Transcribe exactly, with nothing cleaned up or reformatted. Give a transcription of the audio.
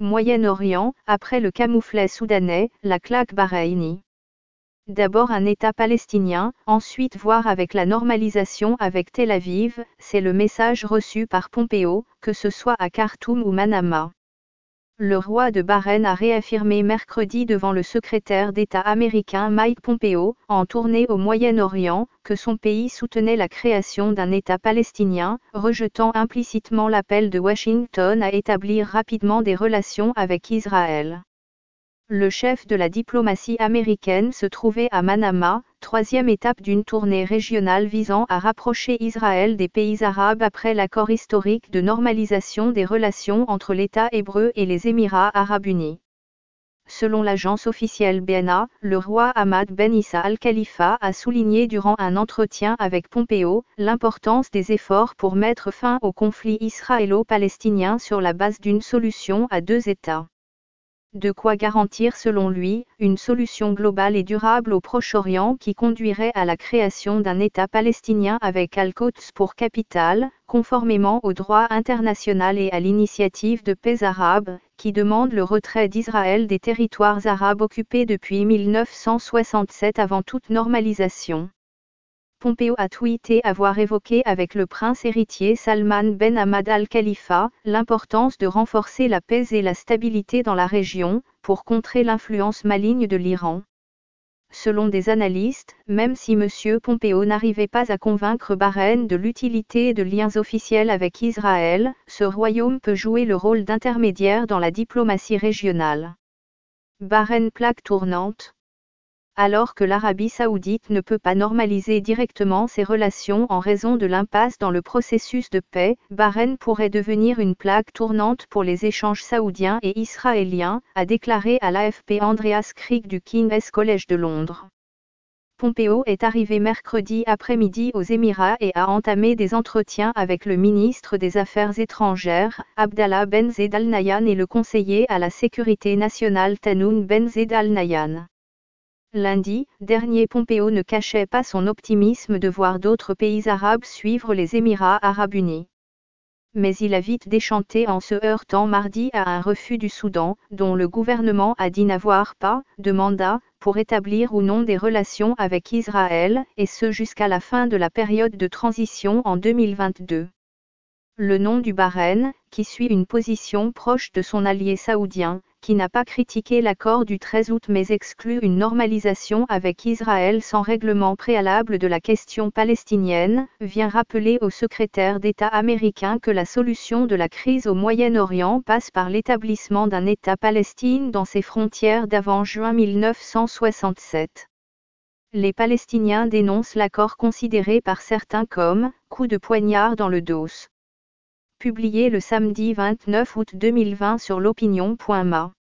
Moyen-Orient, après le camouflet soudanais, la claque bahreïnie. D'abord un État palestinien, ensuite voir avec la normalisation avec Tel Aviv, c'est le message reçu par Pompeo, que ce soit à Khartoum ou Manama. Le roi de Bahreïn a réaffirmé mercredi devant le secrétaire d'État américain Mike Pompeo, en tournée au Moyen-Orient, que son pays soutenait la création d'un État palestinien, rejetant implicitement l'appel de Washington à établir rapidement des relations avec Israël. Le chef de la diplomatie américaine se trouvait à Manama, troisième étape d'une tournée régionale visant à rapprocher Israël des pays arabes après l'accord historique de normalisation des relations entre l'État hébreu et les Émirats arabes unis. Selon l'agence officielle B N A, le roi Hamad Ben Issa al-Khalifa a souligné durant un entretien avec Pompeo l'importance des efforts pour mettre fin au conflit israélo-palestinien sur la base d'une solution à deux États. De quoi garantir selon lui, une solution globale et durable au Proche-Orient qui conduirait à la création d'un État palestinien avec Al-Quds pour capitale, conformément au droit international et à l'initiative de paix arabe, qui demande le retrait d'Israël des territoires arabes occupés depuis mille neuf cent soixante-sept avant toute normalisation. Pompeo a tweeté avoir évoqué avec le prince héritier Salman Ben Hamad al-Khalifa l'importance de renforcer la paix et la stabilité dans la région, pour contrer l'influence maligne de l'Iran. Selon des analystes, même si M. Pompeo n'arrivait pas à convaincre Bahreïn de l'utilité de liens officiels avec Israël, ce royaume peut jouer le rôle d'intermédiaire dans la diplomatie régionale. Bahreïn plaque tournante. Alors que l'Arabie saoudite ne peut pas normaliser directement ses relations en raison de l'impasse dans le processus de paix, Bahreïn pourrait devenir une plaque tournante pour les échanges saoudiens et israéliens, a déclaré à l'A F P Andreas Krieg du King's College de Londres. Pompeo est arrivé mercredi après-midi aux Émirats et a entamé des entretiens avec le ministre des Affaires étrangères, Abdallah Ben Zed Al Nahyan et le conseiller à la sécurité nationale Tanoun Ben Zed Al Nahyan. Lundi dernier, Pompeo ne cachait pas son optimisme de voir d'autres pays arabes suivre les Émirats arabes unis. Mais il a vite déchanté en se heurtant mardi à un refus du Soudan, dont le gouvernement a dit n'avoir pas de mandat pour établir ou non des relations avec Israël, et ce jusqu'à la fin de la période de transition en deux mille vingt-deux. Le nom du Bahreïn, qui suit une position proche de son allié saoudien, qui n'a pas critiqué l'accord du treize août mais exclut une normalisation avec Israël sans règlement préalable de la question palestinienne, vient rappeler au secrétaire d'État américain que la solution de la crise au Moyen-Orient passe par l'établissement d'un État palestinien dans ses frontières d'avant juin mille neuf cent soixante-sept. Les Palestiniens dénoncent l'accord considéré par certains comme « coup de poignard dans le dos ». Publié le samedi vingt-neuf août deux mille vingt sur l'opinion point m a.